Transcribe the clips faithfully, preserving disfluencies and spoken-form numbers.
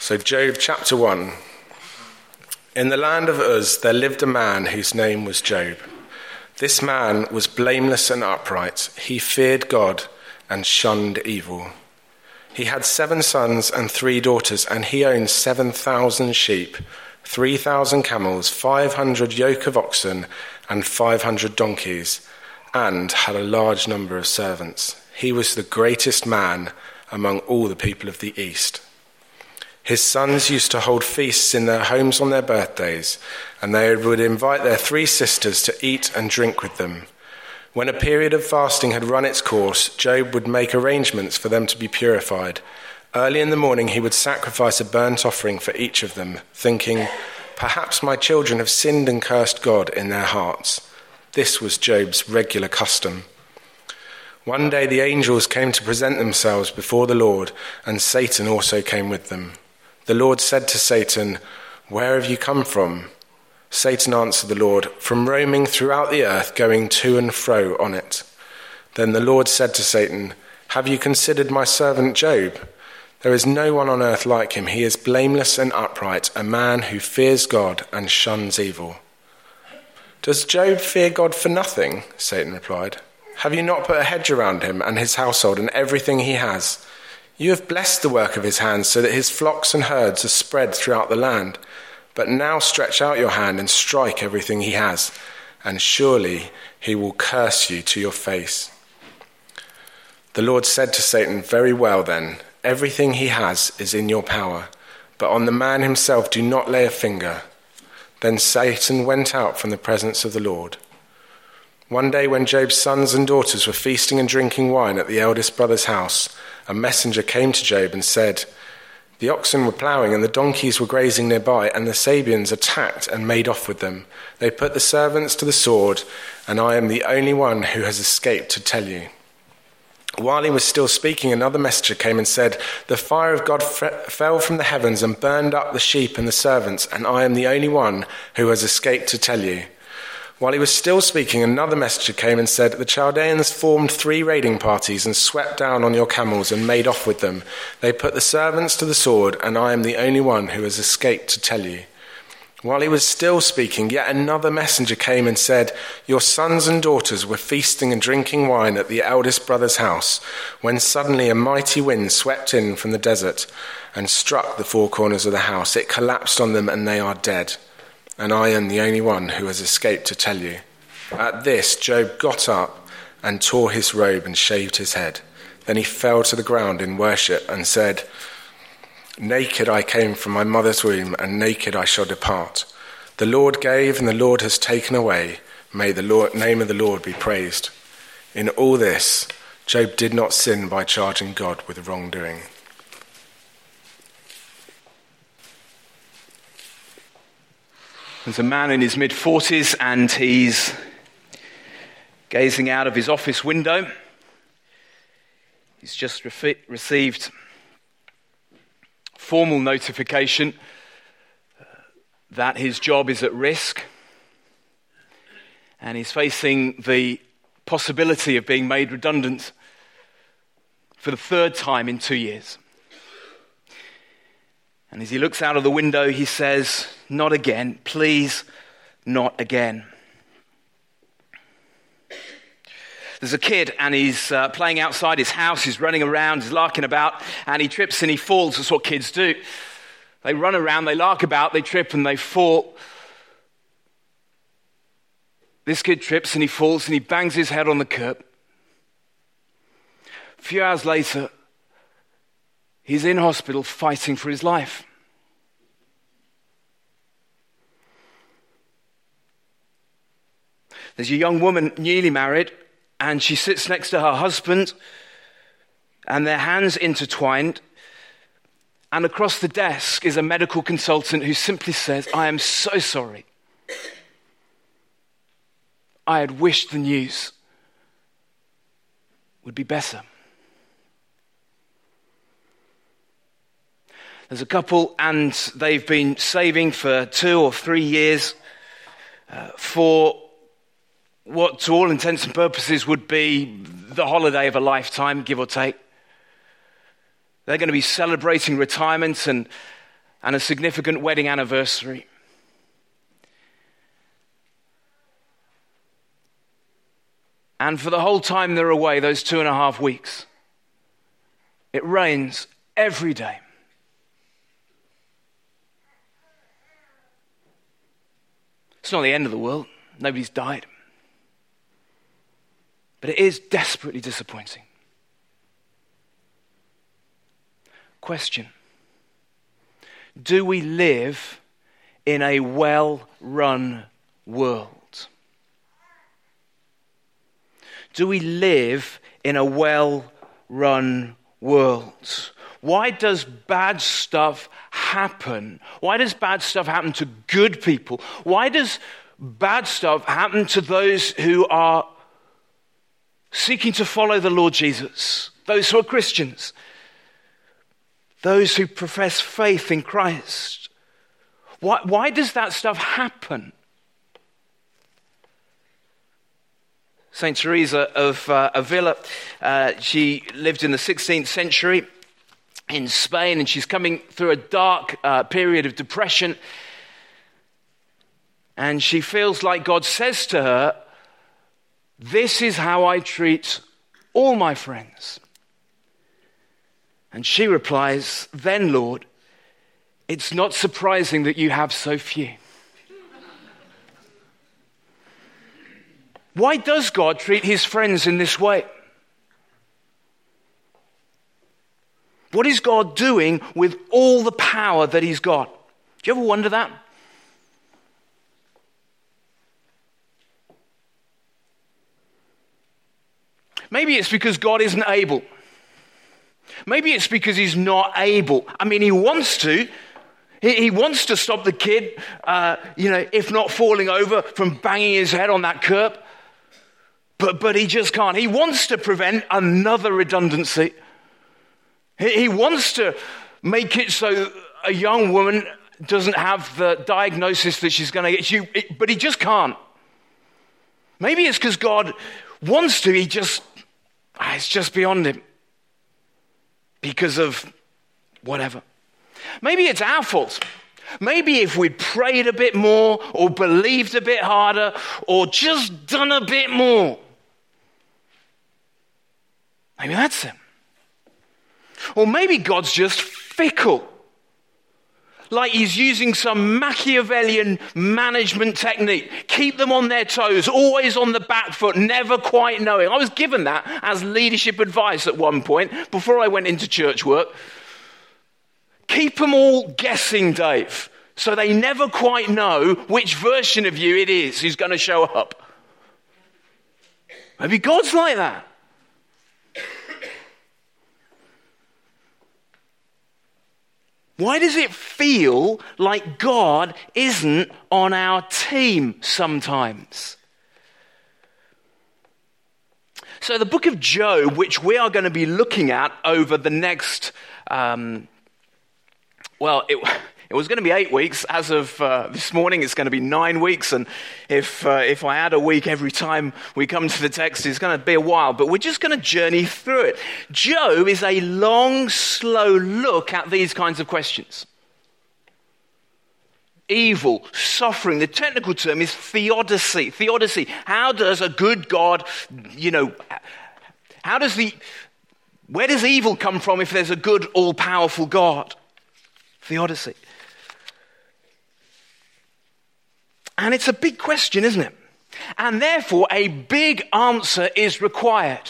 So Job chapter one. In the land of Uz there lived a man whose name was Job. This man was blameless and upright. He feared God and shunned evil. He had seven sons and three daughters, and he owned seven thousand sheep, three thousand camels, five hundred yoke of oxen, and five hundred donkeys, and had a large number of servants. He was the greatest man among all the people of the East. His sons used to hold feasts in their homes on their birthdays, and they would invite their three sisters to eat and drink with them. When a period of fasting had run its course, Job would make arrangements for them to be purified. Early in the morning he would sacrifice a burnt offering for each of them, thinking, "Perhaps my children have sinned and cursed God in their hearts." This was Job's regular custom. One day the angels came to present themselves before the Lord, and Satan also came with them. The Lord said to Satan, "Where have you come from?" Satan answered the Lord, "From roaming throughout the earth, going to and fro on it." Then the Lord said to Satan, "Have you considered my servant Job? There is no one on earth like him. He is blameless and upright, a man who fears God and shuns evil." "Does Job fear God for nothing?" Satan replied. "Have you not put a hedge around him and his household and everything he has? You have blessed the work of his hands so that his flocks and herds are spread throughout the land. But now stretch out your hand and strike everything he has, and surely he will curse you to your face." The Lord said to Satan, "Very well then, everything he has is in your power, but on the man himself do not lay a finger." Then Satan went out from the presence of the Lord. One day when Job's sons and daughters were feasting and drinking wine at the eldest brother's house, a messenger came to Job and said, "The oxen were ploughing and the donkeys were grazing nearby, and the Sabeans attacked and made off with them. They put the servants to the sword, and I am the only one who has escaped to tell you." While he was still speaking, another messenger came and said, "The fire of God f- fell from the heavens and burned up the sheep and the servants, and I am the only one who has escaped to tell you." While he was still speaking, another messenger came and said, "The Chaldeans formed three raiding parties and swept down on your camels and made off with them. They put the servants to the sword, and I am the only one who has escaped to tell you." While he was still speaking, yet another messenger came and said, "Your sons and daughters were feasting and drinking wine at the eldest brother's house, when suddenly a mighty wind swept in from the desert and struck the four corners of the house. It collapsed on them, and they are dead. And I am the only one who has escaped to tell you." At this, Job got up and tore his robe and shaved his head. Then he fell to the ground in worship and said, "Naked I came from my mother's womb, and naked I shall depart. The Lord gave, and the Lord has taken away. May the Lord, name of the Lord be praised." In all this, Job did not sin by charging God with wrongdoing. There's a man in his mid-forties, and he's gazing out of his office window. He's just re- received formal notification that his job is at risk, and he's facing the possibility of being made redundant for the third time in two years. And as he looks out of the window, he says, "Not again, please, not again." There's a kid, and he's uh, playing outside his house. He's running around, he's larking about, and he trips and he falls. That's what kids do. They run around, they lark about, they trip and they fall. This kid trips and he falls and he bangs his head on the curb. A few hours later, he's in hospital fighting for his life. There's a young woman, newly married, and she sits next to her husband, and their hands intertwined. And across the desk is a medical consultant who simply says, "I am so sorry. I had wished the news would be better." There's a couple, and they've been saving for two or three years uh, for what to all intents and purposes would be the holiday of a lifetime, give or take. They're going to be celebrating retirement, and and a significant wedding anniversary. And for the whole time they're away, those two and a half weeks, it rains every day. It's not the end of the world. Nobody's died. But it is desperately disappointing. Question: do we live in a well-run world? Do we live in a well-run world? Why does bad stuff happen? Why does bad stuff happen to good people? Why does bad stuff happen to those who are seeking to follow the Lord Jesus? Those who are Christians? Those who profess faith in Christ? Why, why does that stuff happen? Saint Teresa of uh, Avila, uh, she lived in the sixteenth century in Spain, and she's coming through a dark uh, period of depression. And she feels like God says to her, "This is how I treat all my friends." And she replies, "Then, Lord, it's not surprising that you have so few." Why does God treat his friends in this way? What is God doing with all the power that he's got? Do you ever wonder that? Maybe it's because God isn't able. Maybe it's because he's not able. I mean, he wants to. He, he wants to stop the kid, uh, you know, if not falling over, from banging his head on that curb. But, but he just can't. He wants to prevent another redundancy. He, he wants to make it so a young woman doesn't have the diagnosis that she's going to get. She, it, but he just can't. Maybe it's because God wants to. He just, it's just beyond him. Because of whatever. Maybe it's our fault. Maybe if we'd prayed a bit more, or believed a bit harder, or just done a bit more. Maybe that's it. Or maybe God's just fickle. Like he's using some Machiavellian management technique. Keep them on their toes, always on the back foot, never quite knowing. I was given that as leadership advice at one point before I went into church work. Keep them all guessing, Dave, so they never quite know which version of you it is who's going to show up. Maybe God's like that. Why does it feel like God isn't on our team sometimes? So the book of Job, which we are going to be looking at over the next, um, well, it, it was going to be eight weeks. As of uh, this morning, it's going to be nine weeks. And if uh, if I add a week every time we come to the text, it's going to be a while. But we're just going to journey through it. Job is a long, slow look at these kinds of questions. Evil, suffering. The technical term is theodicy. Theodicy. How does a good God, you know, how does the, where does evil come from if there's a good, all-powerful God? Theodicy. And it's a big question, isn't it? And therefore, a big answer is required.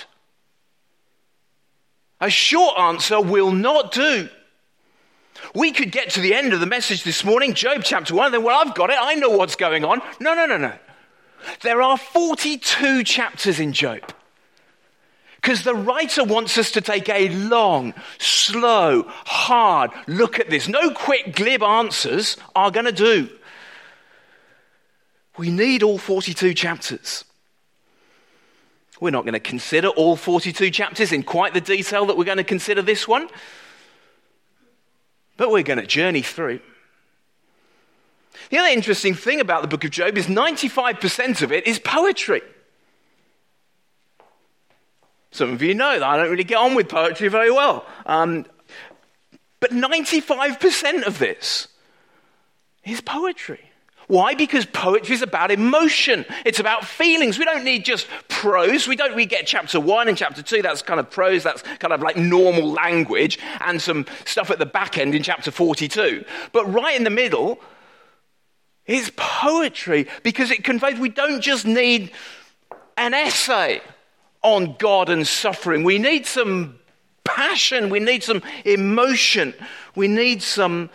A short answer will not do. We could get to the end of the message this morning, Job chapter one, and then, well, I've got it. I know what's going on. No, no, no, no. There are forty-two chapters in Job. Because the writer wants us to take a long, slow, hard look at this. No quick, glib answers are going to do. We need all forty-two chapters. We're not going to consider all forty-two chapters in quite the detail that we're going to consider this one. But we're going to journey through. The other interesting thing about the book of Job is ninety-five percent of it is poetry. Some of you know that I don't really get on with poetry very well. Um, But ninety-five percent of this is poetry. Why? Because poetry is about emotion. It's about feelings. We don't need just prose. We don't. We get chapter one and chapter two. That's kind of prose. That's kind of like normal language, and some stuff at the back end in chapter forty-two. But right in the middle is poetry, because it conveys. We don't just need an essay on God and suffering. We need some passion. We need some emotion. We need some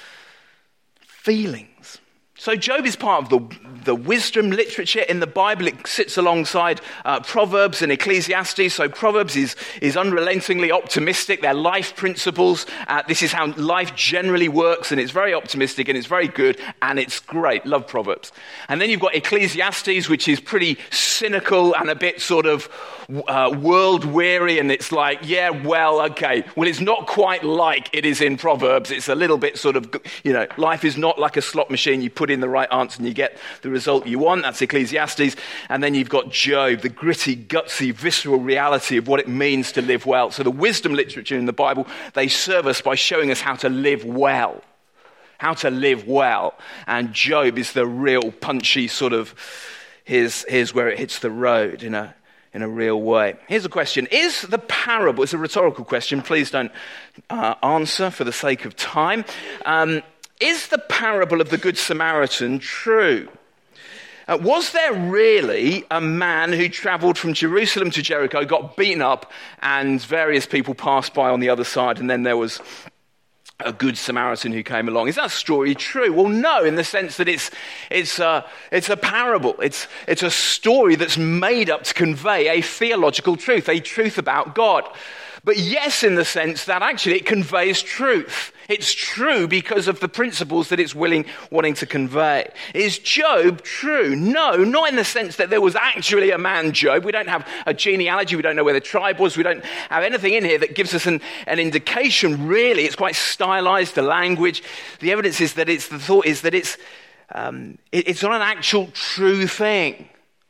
feeling. So Job is part of the, the wisdom literature in the Bible. It sits alongside uh, Proverbs and Ecclesiastes. So Proverbs is, is unrelentingly optimistic. They're life principles. Uh, this is how life generally works, and it's very optimistic, and it's very good, and it's great. Love Proverbs. And then you've got Ecclesiastes, which is pretty cynical and a bit sort of uh, world-weary, and it's like, yeah, well, okay. Well, it's not quite like it is in Proverbs. It's a little bit sort of, you know, life is not like a slot machine. You put in the right answer and you get the result you want. That's Ecclesiastes. And then you've got Job, the gritty, gutsy, visceral reality of what it means to live well. So the wisdom literature in the Bible, they serve us by showing us how to live well. How to live well. And Job is the real punchy sort of, here's, here's where it hits the road in a in a real way. Here's a question. Is the parable, it's a rhetorical question, please don't uh, answer for the sake of time. Um, Is the parable of the Good Samaritan true? Uh, was there really a man who travelled from Jerusalem to Jericho, got beaten up, and various people passed by on the other side, and then there was a Good Samaritan who came along? Is that story true? Well, no, in the sense that it's it's a, it's a parable. It's, it's a story that's made up to convey a theological truth, a truth about God. But yes, in the sense that actually it conveys truth. It's true because of the principles that it's willing, wanting to convey. Is Job true? No, not in the sense that there was actually a man Job. We don't have a genealogy. We don't know where the tribe was. We don't have anything in here that gives us an, an indication, really. It's quite stylized, the language. The evidence is that it's, the thought is that it's, um, it, it's not an actual true thing.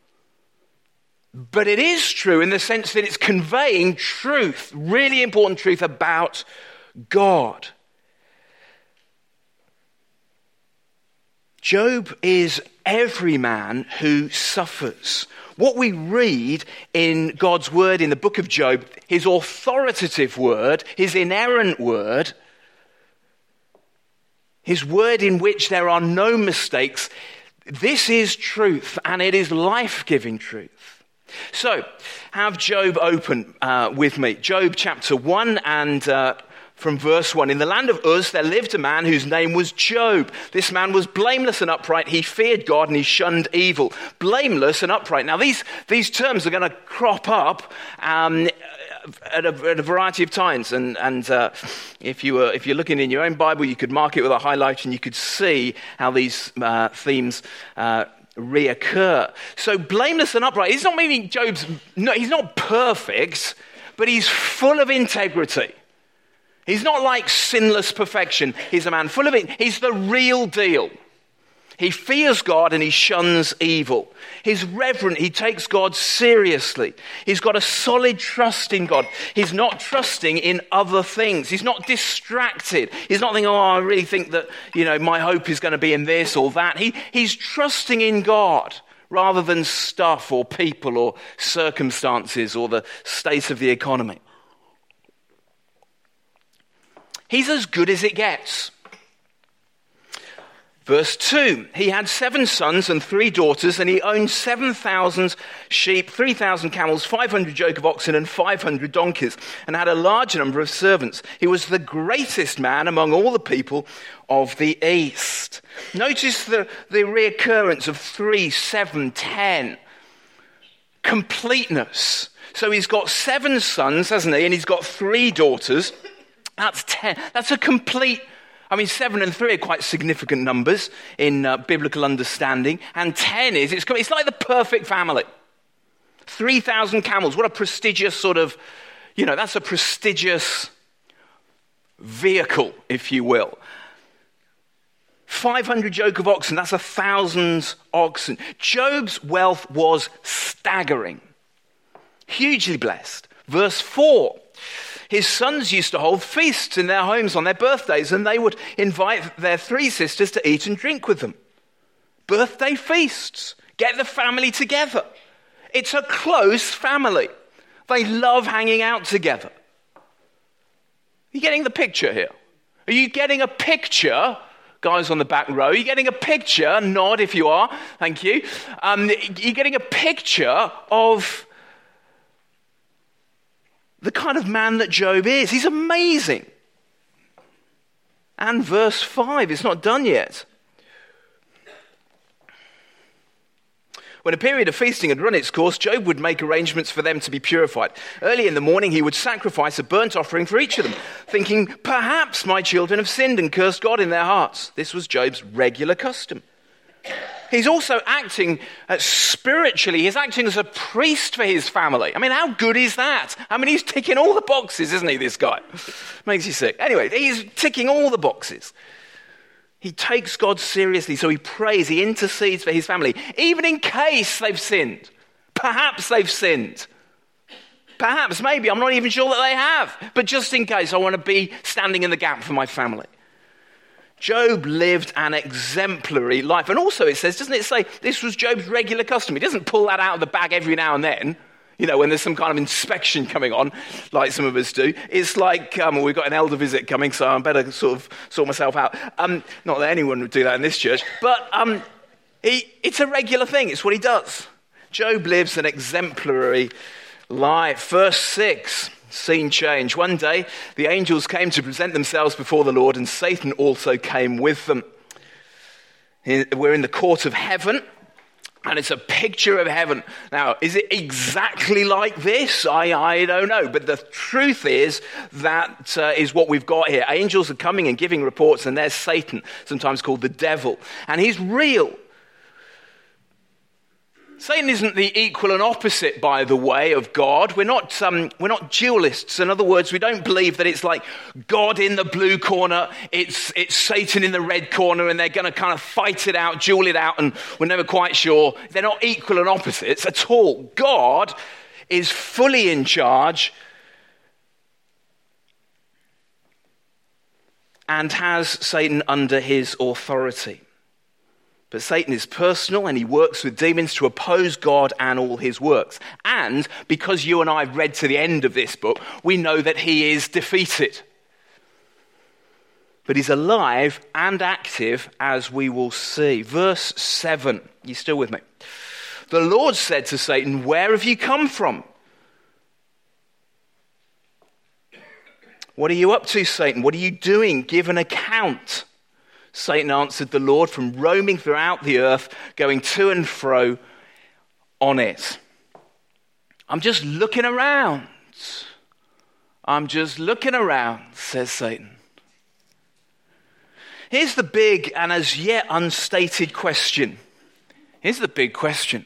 But it is true in the sense that it's conveying truth, really important truth about God. Job is every man who suffers. What we read in God's word in the book of Job, his authoritative word, his inerrant word, his word in which there are no mistakes, this is truth, and it is life-giving truth. So, have Job open uh, with me. Job chapter one and uh, from verse one. In the land of Uz there lived a man whose name was Job. This man was blameless and upright. He feared God and he shunned evil. Blameless and upright. Now these, these terms are going to crop up um, at, a, at a variety of times. And, and uh, if, you were, if you're looking in your own Bible, you could mark it with a highlight and you could see how these uh, themes uh reoccur. So blameless and upright. He's not meaning Job's, no, he's not perfect, but he's full of integrity. He's not like sinless perfection. He's a man full of it. He's the real deal. He fears God and he shuns evil. He's reverent. He takes God seriously. He's got a solid trust in God. He's not trusting in other things. He's not distracted. He's not thinking, oh, I really think that, you know, my hope is going to be in this or that. He, he's trusting in God rather than stuff or people or circumstances or the state of the economy. He's as good as it gets. Verse two, he had seven sons and three daughters, and he owned seven thousand sheep, three thousand camels, five hundred yoke of oxen, and five hundred donkeys, and had a large number of servants. He was the greatest man among all the people of the East. Notice the, the reoccurrence of three, seven, ten. Completeness. So he's got seven sons, hasn't he? And he's got three daughters. That's ten. That's a complete... I mean, seven and three are quite significant numbers in uh, biblical understanding. And ten is, it's, it's like the perfect family. three thousand camels. What a prestigious sort of, you know, that's a prestigious vehicle, if you will. five hundred yoke of oxen. That's a thousand oxen. Job's wealth was staggering. Hugely blessed. Verse four. his sons used to hold feasts in their homes on their birthdays, and they would invite their three sisters to eat and drink with them. Birthday feasts. Get the family together. It's a close family. They love hanging out together. Are you getting the picture here? Are you getting a picture? Guys on the back row, are you getting a picture? Nod if you are. Thank you. Um, you're getting a picture of the kind of man that Job is. He's amazing. And verse five, it's not done yet. When a period of feasting had run its course, Job would make arrangements for them to be purified. Early in the morning, he would sacrifice a burnt offering for each of them, thinking, perhaps my children have sinned and cursed God in their hearts. This was Job's regular custom. He's also acting uh, spiritually. He's acting as a priest for his family. I mean, how good is that? I mean, he's ticking all the boxes, isn't he, this guy? Makes you sick. Anyway, he's ticking all the boxes. He takes God seriously, so he prays, he intercedes for his family, even in case they've sinned. Perhaps they've sinned. Perhaps, maybe, I'm not even sure that they have. But just in case, I want to be standing in the gap for my family. Job lived an exemplary life. And also it says, doesn't it say, this was Job's regular custom? He doesn't pull that out of the bag every now and then. You know, when there's some kind of inspection coming on, like some of us do. It's like, um, we've got an elder visit coming, so I better sort of sort myself out. Um, not that anyone would do that in this church, but um, he, it's a regular thing. It's what he does. Job lives an exemplary life. Verse six, scene change. One day, the angels came to present themselves before the Lord, and Satan also came with them. We're in the court of heaven. And it's a picture of heaven. Now, is it exactly like this? I, I don't know. But the truth is that uh, is what we've got here. Angels are coming and giving reports, and there's Satan, sometimes called the devil. And he's real. Satan isn't the equal and opposite, by the way, of God. We're not um, we're not dualists. In other words, we don't believe that it's like God in the blue corner, it's it's Satan in the red corner, and they're going to kind of fight it out, duel it out, and we're never quite sure. They're not equal and opposites at all. God is fully in charge and has Satan under his authority. But Satan is personal, and he works with demons to oppose God and all his works. And because you and I have read to the end of this book, we know that he is defeated. But he's alive and active, as we will see. Verse seven, you still with me? The Lord said to Satan, where have you come from? What are you up to, Satan? What are you doing? Give an account. Satan answered the Lord, from roaming throughout the earth, going to and fro on it. I'm just looking around. I'm just looking around, says Satan. Here's the big and as yet unstated question. Here's the big question.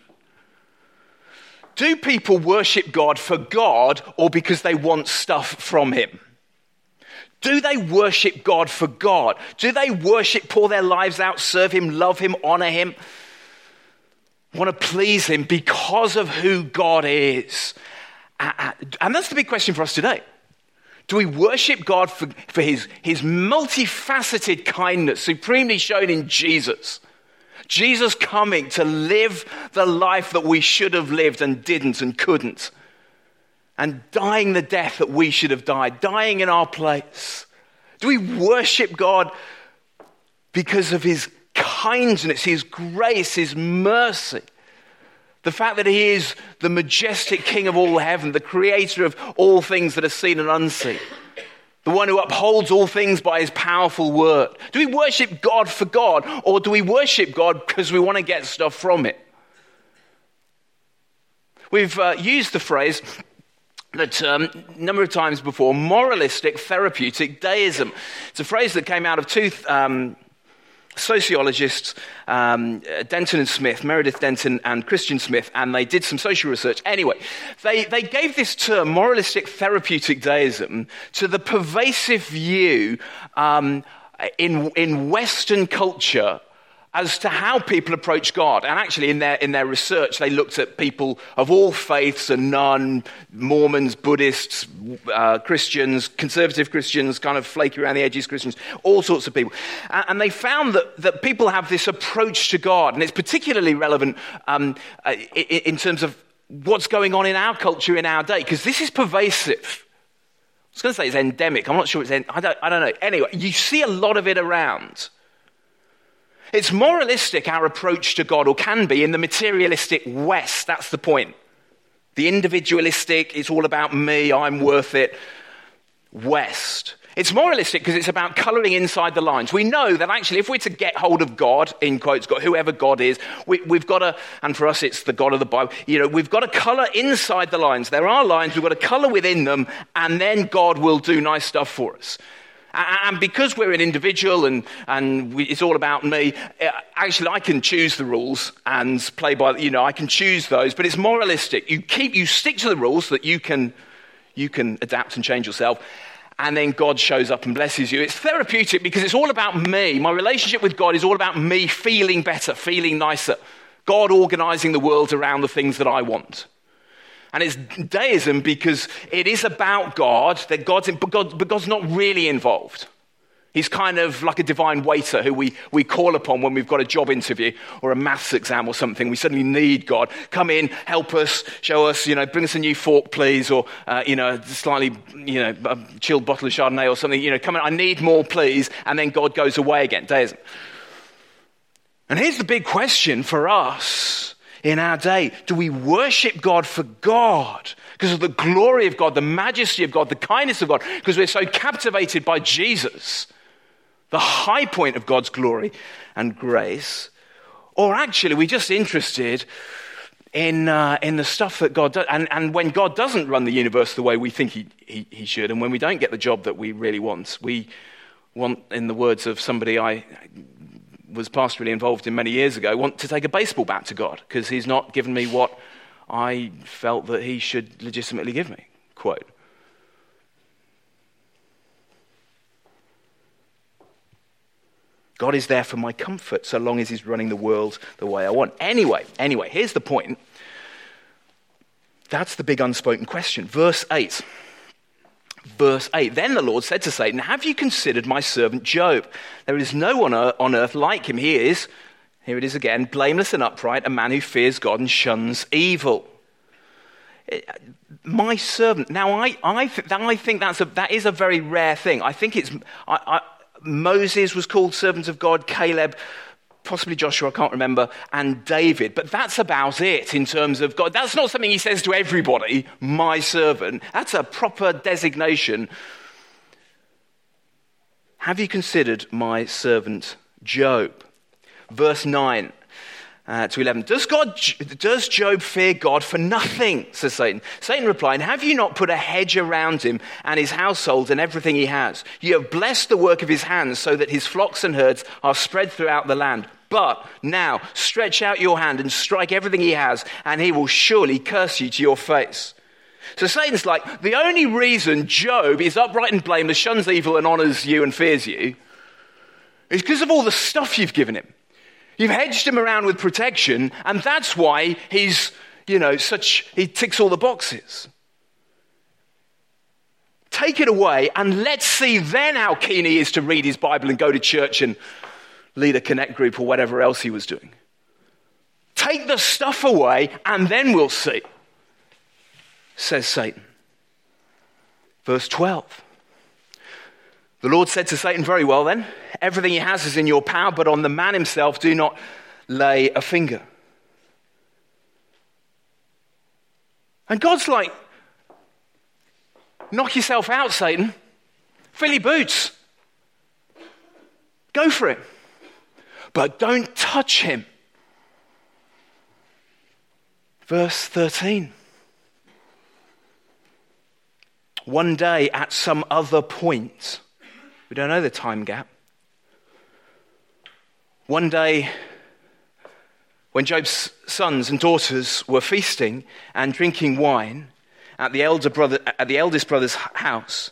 Do people worship God for God or because they want stuff from him? Do they worship God for God? Do they worship, pour their lives out, serve him, love him, honor him, want to please him because of who God is? And that's the big question for us today. Do we worship God for, for his, his multifaceted kindness, supremely shown in Jesus? Jesus coming to live the life that we should have lived and didn't and couldn't. And dying the death that we should have died, dying in our place. Do we worship God because of his kindness, his grace, his mercy? The fact that he is the majestic King of all heaven, the creator of all things that are seen and unseen. The one who upholds all things by his powerful word. Do we worship God for God, or do we worship God because we want to get stuff from it? We've uh, used the phrase that um, a number of times before, moralistic therapeutic deism. It's a phrase that came out of two um, sociologists, um, Denton and Smith, Meredith Denton and Christian Smith, and they did some social research. Anyway, they, they gave this term, moralistic therapeutic deism, to the pervasive view um, in, in Western culture as to how people approach God. And actually in their in their research, they looked at people of all faiths and none, Mormons, Buddhists, uh, Christians, conservative Christians, kind of flaky around the edges Christians, all sorts of people. And, and they found that, that people have this approach to God, and it's particularly relevant um, uh, in, in terms of what's going on in our culture in our day, because this is pervasive. I was going to say it's endemic. I'm not sure it's, en- I don't, I don't know. Anyway, you see a lot of it around. It's moralistic, our approach to God, or can be, in the materialistic West. That's the point. The individualistic, it's all about me, I'm worth it, West. It's moralistic because it's about colouring inside the lines. We know that actually if we're to get hold of God, in quotes, God, whoever God is, we, we've got to, and for us it's the God of the Bible, you know, we've got to colour inside the lines. There are lines, we've got to colour within them, and then God will do nice stuff for us. And because we're an individual and, and we, it's all about me, actually I can choose the rules and play by, you know, I can choose those, but it's moralistic. You keep, you stick to the rules so that you can, you can adapt and change yourself, and then God shows up and blesses you. It's therapeutic because it's all about me. My relationship with God is all about me feeling better, feeling nicer. God organising the world around the things that I want. And it's deism because it is about God, that God's, but, God, but God's not really involved. He's kind of like a divine waiter who we, we call upon when we've got a job interview or a maths exam or something. We suddenly need God. Come in, help us, show us, you know, bring us a new fork, please, or, uh, you know, slightly, you know, a chilled bottle of Chardonnay or something. You know, come in, I need more, please. And then God goes away again. Deism. And here's the big question for us. In our day, do we worship God for God? Because of the glory of God, the majesty of God, the kindness of God, because we're so captivated by Jesus, the high point of God's glory and grace? Or actually, we're just interested in uh, in the stuff that God does. And, and when God doesn't run the universe the way we think he, he, he should, and when we don't get the job that we really want, we want, in the words of somebody I was pastorally involved in many years ago, want to take a baseball bat to God because he's not given me what I felt that he should legitimately give me. Quote. God is there for my comfort so long as he's running the world the way I want. Anyway, anyway, here's the point. That's the big unspoken question. Verse eight. Verse eight, then the Lord said to Satan, have you considered my servant Job? There is no one on earth like him. He is, here it is again, blameless and upright, a man who fears God and shuns evil. My servant. Now, I, I, th- I think that's a, that is a very rare thing. I think it's, I, I, Moses was called servant of God, Caleb, possibly Joshua, I can't remember, and David. But that's about it in terms of God. That's not something he says to everybody, my servant. That's a proper designation. Have you considered my servant Job? Verse nine uh, to eleven. Does God, does Job fear God for nothing, says Satan. Satan replied, have you not put a hedge around him and his household and everything he has? You have blessed the work of his hands so that his flocks and herds are spread throughout the land. But now stretch out your hand and strike everything he has, and he will surely curse you to your face. So Satan's like, the only reason Job is upright and blameless, shuns evil and honors you and fears you, is because of all the stuff you've given him. You've hedged him around with protection, and that's why he's, you know, such, he ticks all the boxes. Take it away, and let's see then how keen he is to read his Bible and go to church and lead a connect group or whatever else he was doing. Take the stuff away and then we'll see, says Satan. Verse twelve. The Lord said to Satan, very well then, everything he has is in your power, but on the man himself do not lay a finger. And God's like, knock yourself out, Satan. Fill your boots. Go for it. But don't touch him. Verse thirteen. One day at some other point, we don't know the time gap. One day when Job's sons and daughters were feasting and drinking wine at the elder brother, at the eldest brother's house,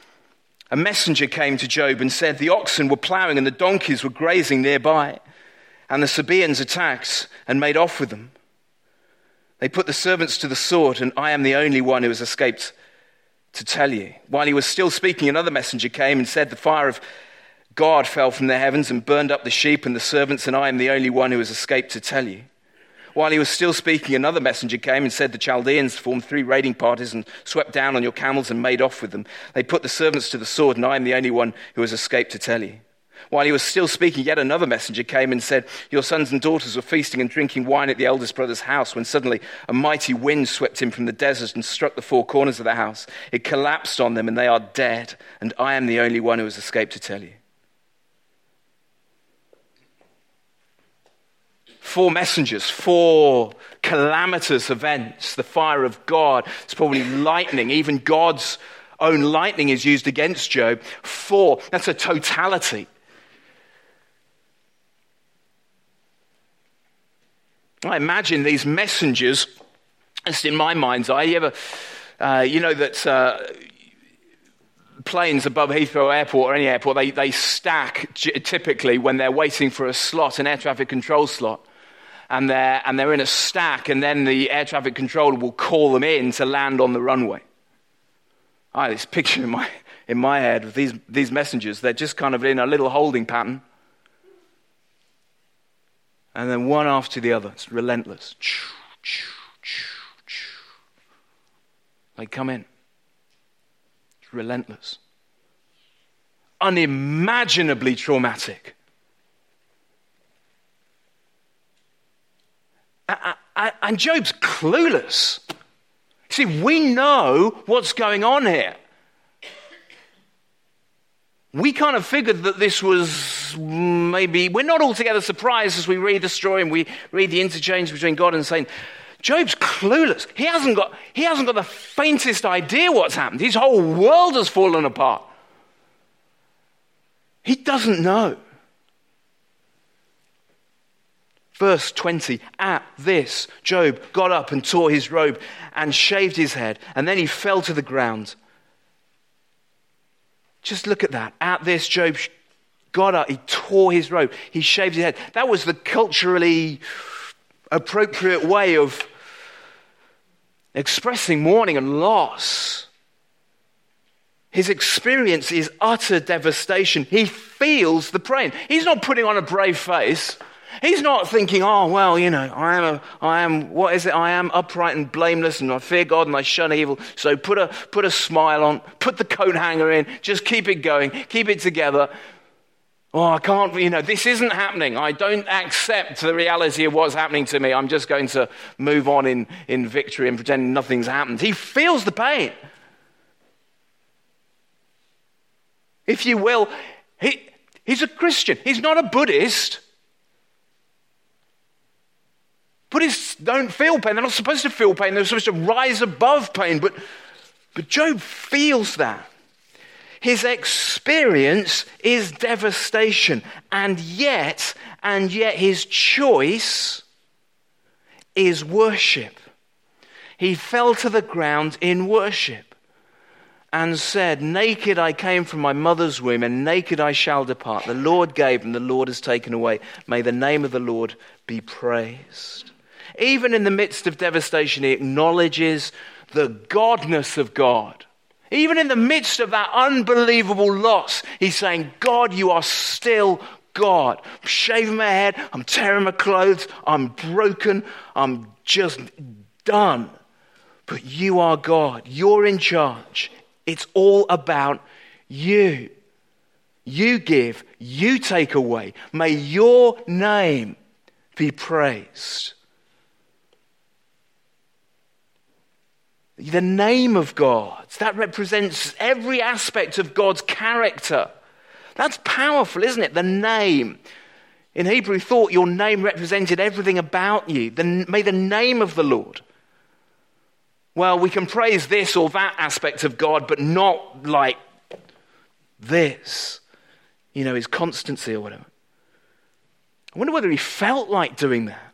a messenger came to Job and said, the oxen were plowing and the donkeys were grazing nearby, And the Sabaeans attacked and made off with them. They put the servants to the sword, and I am the only one who has escaped to tell you. While he was still speaking, another messenger came and said, the fire of God fell from the heavens and burned up the sheep and the servants, and I am the only one who has escaped to tell you. While he was still speaking, another messenger came and said, the Chaldeans formed three raiding parties and swept down on your camels and made off with them. They put the servants to the sword, and I am the only one who has escaped to tell you. While he was still speaking, yet another messenger came and said, your sons and daughters were feasting and drinking wine at the eldest brother's house, when suddenly a mighty wind swept in from the desert and struck the four corners of the house. It collapsed on them, and they are dead, and I am the only one who has escaped to tell you. Four messengers, four calamitous events, the fire of God. It's probably lightning. Even God's own lightning is used against Job. Four, that's a totality. I imagine these messengers, just in my mind's eye, you ever, uh, you know that uh, planes above Heathrow Airport or any airport, they, they stack typically when they're waiting for a slot, an air traffic control slot. And they're, and they're in a stack, and then the air traffic controller will call them in to land on the runway. I have this picture in my, in my head of these, these messengers. They're just kind of in a little holding pattern. And then one after the other. It's relentless. They come in. It's relentless. Unimaginably traumatic. And Job's clueless. See, we know what's going on here. We kind of figured that this was maybe, we're not altogether surprised as we read the story and we read the interchange between God and Satan. Job's clueless. He hasn't got, he hasn't got the faintest idea what's happened. His whole world has fallen apart. He doesn't know. Verse twenty, at this, Job got up and tore his robe and shaved his head, and then he fell to the ground. Just look at that. At this, Job got up, he tore his robe, he shaved his head. That was the culturally appropriate way of expressing mourning and loss. His experience is utter devastation. He feels the pain. He's not putting on a brave face. He's not thinking, oh, well, you know, I am, a, I am, what is it? I am upright and blameless, and I fear God and I shun evil. So put a, put a smile on, put the coat hanger in, just keep it going, keep it together. Oh, I can't, you know, this isn't happening. I don't accept the reality of what's happening to me. I'm just going to move on in, in victory and pretend nothing's happened. He feels the pain. If you will, he, he's a Christian. He's not a Buddhist. Buddhists don't feel pain. They're not supposed to feel pain. They're supposed to rise above pain. But, but Job feels that. His experience is devastation. And yet, and yet his choice is worship. He fell to the ground in worship and said, naked I came from my mother's womb, and naked I shall depart. The Lord gave and the Lord has taken away. May the name of the Lord be praised. Even in the midst of devastation, he acknowledges the godness of God. Even in the midst of that unbelievable loss, he's saying, God, you are still God. I'm shaving my head, I'm tearing my clothes, I'm broken, I'm just done. But you are God. You're in charge. It's all about you. You give, you take away. May your name be praised. The name of God, that represents every aspect of God's character. That's powerful, isn't it? The name. In Hebrew thought, your name represented everything about you. The, may the name of the Lord. Well, we can praise this or that aspect of God, but not like this. You know, his constancy or whatever. I wonder whether he felt like doing that.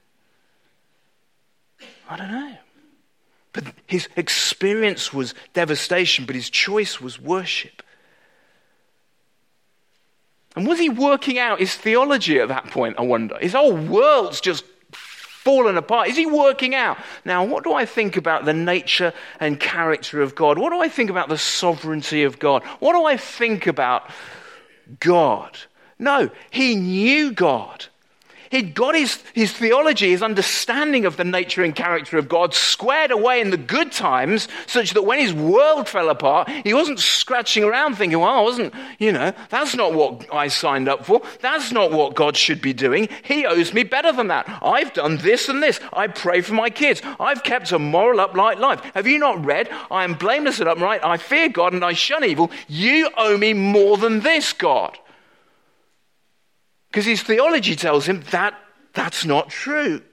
I don't know. But his experience was devastation, but his choice was worship. And was he working out his theology at that point, I wonder? His whole world's just fallen apart. Is he working out? Now, what do I think about the nature and character of God? What do I think about the sovereignty of God? What do I think about God? No, he knew God. He'd got his, his theology, his understanding of the nature and character of God squared away in the good times, such that when his world fell apart, he wasn't scratching around thinking, well, I wasn't, you know, that's not what I signed up for. That's not what God should be doing. He owes me better than that. I've done this and this. I pray for my kids. I've kept a moral, upright life. Have you not read? I am blameless and upright. I fear God and I shun evil. You owe me more than this, God. Because his theology tells him that that's not true.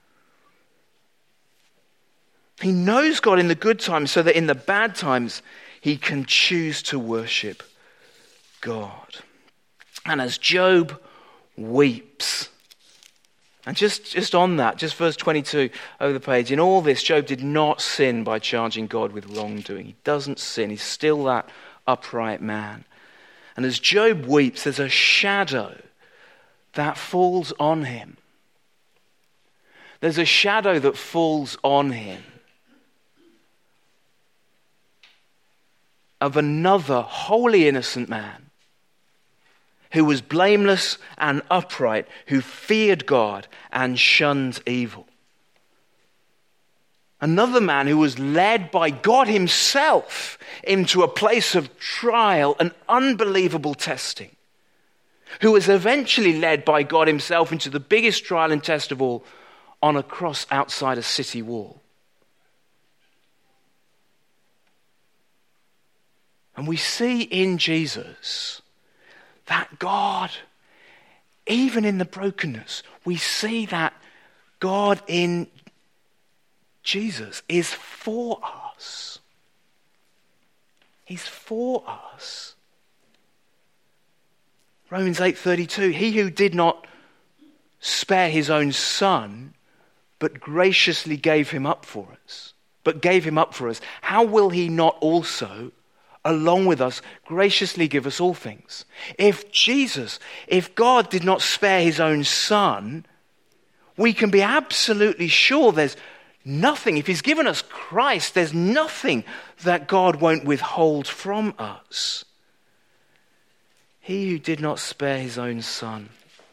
He knows God in the good times so that in the bad times he can choose to worship God. And as Job weeps, and just, just on that, just verse twenty-two over the page, in all this Job did not sin by charging God with wrongdoing. He doesn't sin. He's still that upright man. And as Job weeps, there's a shadow that falls on him. There's a shadow that falls on him of another wholly innocent man who was blameless and upright, who feared God and shunned evil. Another man who was led by God himself into a place of trial and unbelievable testing, who was eventually led by God himself into the biggest trial and test of all on a cross outside a city wall. And we see in Jesus that God, even in the brokenness, we see that God in Jesus is for us. He's for us. Romans eight thirty-two, he who did not spare his own son, but graciously gave him up for us, but gave him up for us, how will he not also, along with us, graciously give us all things? If Jesus, if God did not spare his own son, we can be absolutely sure there's nothing. If he's given us Christ, there's nothing that God won't withhold from us. He who did not spare his own son.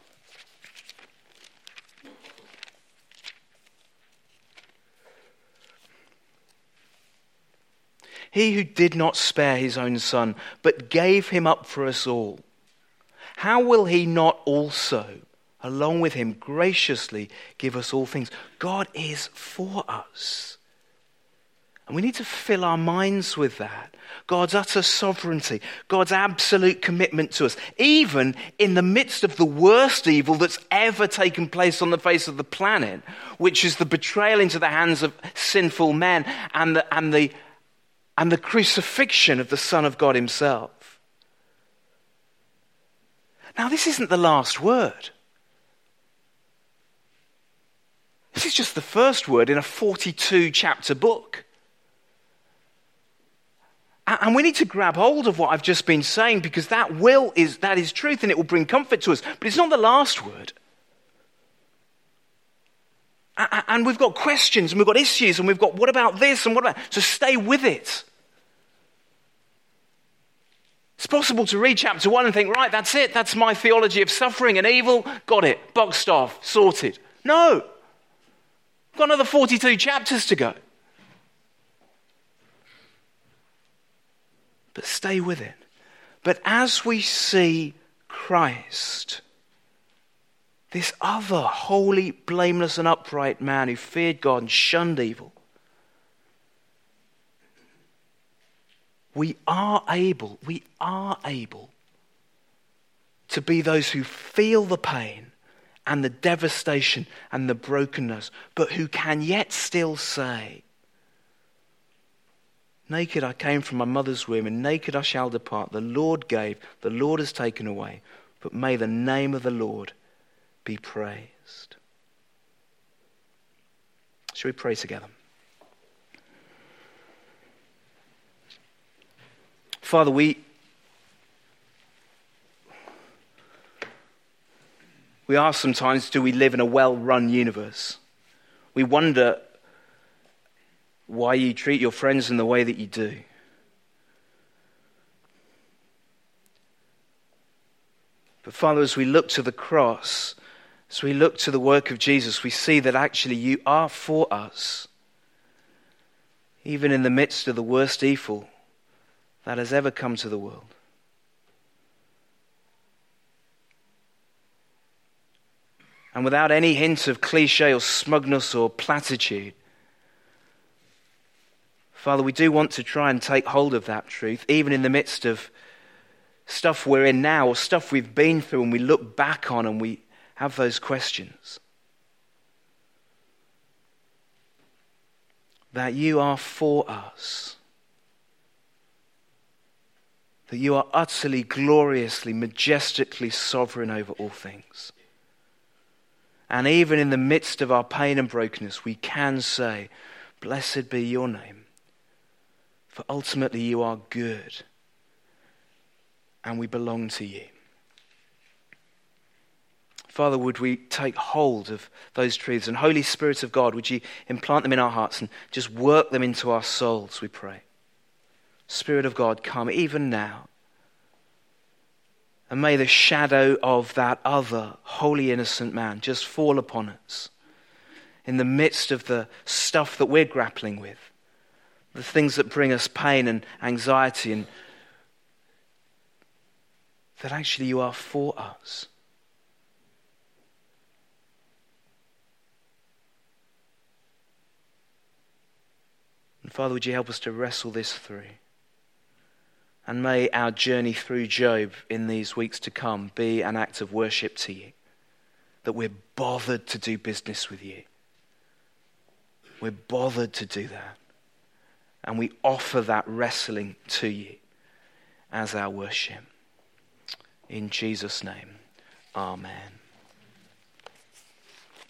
He who did not spare his own son, but gave him up for us all. How will he not also, along with him, graciously give us all things? God is for us. And we need to fill our minds with that. God's utter sovereignty, God's absolute commitment to us, even in the midst of the worst evil that's ever taken place on the face of the planet, which is the betrayal into the hands of sinful men and the, and the, and the crucifixion of the Son of God himself. Now, this isn't the last word. This is just the first word in a forty-two chapter book. And we need to grab hold of what I've just been saying, because that will is that is truth and it will bring comfort to us. But it's not the last word. And we've got questions and we've got issues and we've got what about this and what about... So stay with it. It's possible to read chapter one and think, right, that's it. That's my theology of suffering and evil. Got it. Boxed off. Sorted. No. We've got another forty-two chapters to go. But stay with it. But as we see Christ, this other holy, blameless and upright man who feared God and shunned evil, we are able, we are able to be those who feel the pain and the devastation and the brokenness, but who can yet still say, naked I came from my mother's womb, and naked I shall depart. The Lord gave, the Lord has taken away, but may the name of the Lord be praised. Shall we pray together? Father, we, We ask sometimes, do we live in a well-run universe? We wonder why you treat your friends in the way that you do. But Father, as we look to the cross, as we look to the work of Jesus, we see that actually you are for us, even in the midst of the worst evil that has ever come to the world. And without any hint of cliche or smugness or platitude, Father, we do want to try and take hold of that truth, even in the midst of stuff we're in now or stuff we've been through, and we look back on and we have those questions. That you are for us. That you are utterly, gloriously, majestically sovereign over all things. And even in the midst of our pain and brokenness, we can say, blessed be your name. For ultimately you are good. And we belong to you. Father, would we take hold of those truths? And Holy Spirit of God, would you implant them in our hearts and just work them into our souls, we pray. Spirit of God, come even now. And may the shadow of that other holy, innocent man just fall upon us in the midst of the stuff that we're grappling with, the things that bring us pain and anxiety, and that actually you are for us. And Father, would you help us to wrestle this through? And may our journey through Job in these weeks to come be an act of worship to you. That we're bothered to do business with you. We're bothered to do that. And we offer that wrestling to you as our worship. In Jesus' name, amen.